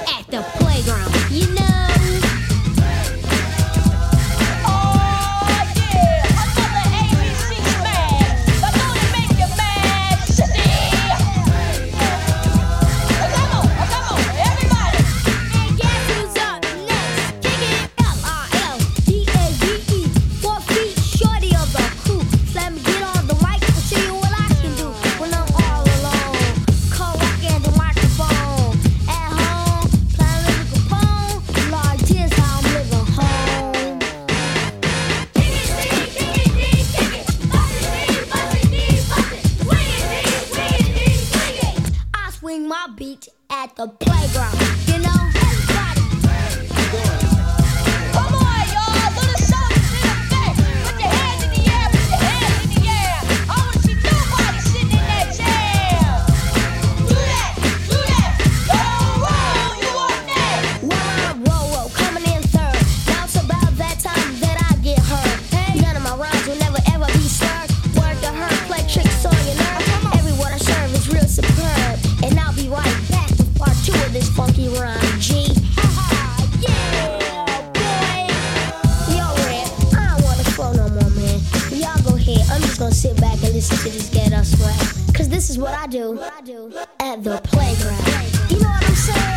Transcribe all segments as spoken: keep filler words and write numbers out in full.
at the playground, you know. Swing my beat at the playground, you know. Everybody. Come on, y'all, little shoulders in effect. Put your hands in the air, put your hands in the air. I want to see nobody sitting in that chair. Do that, do that. Go roll, you on that. Whoa, whoa, whoa, coming in third. Now it's about that time that I get hurt. Hey, none of my rhymes will never ever be slurred. Word to her, play tricks on your nerve. Every word I serve is real superb. And I'll be right back with part two of this funky rhyme, G. Yeah, boy. Yo, Red, I don't want to flow no more, man. Y'all go ahead. I'm just gonna sit back and listen to this ghetto swag. Cause this is what I do at the playground. You know what I'm saying?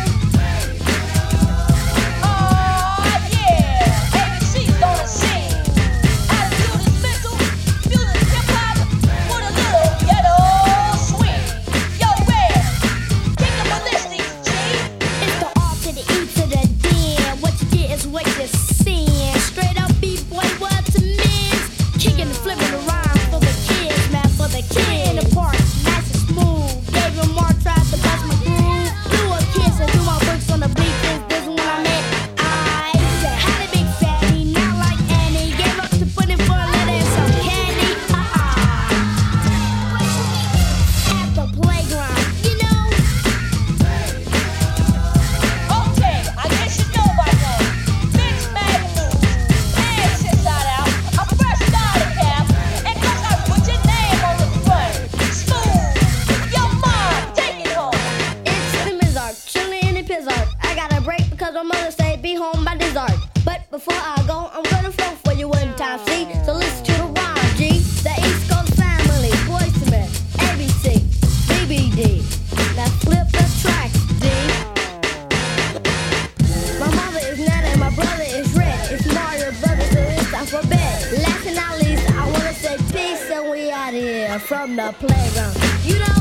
My mother say be home by dessert. But before I go, I'm gonna flow for you one time, see? So listen to the rhyme, G. The East Coast family, Boyz two Men, A B C, B B D. Now flip the tracks, D. My mother is Nana and my brother is Red. It's Mario Brothers, so it's time for bed. Last and not least, I wanna say peace and we out here from the playground. You know.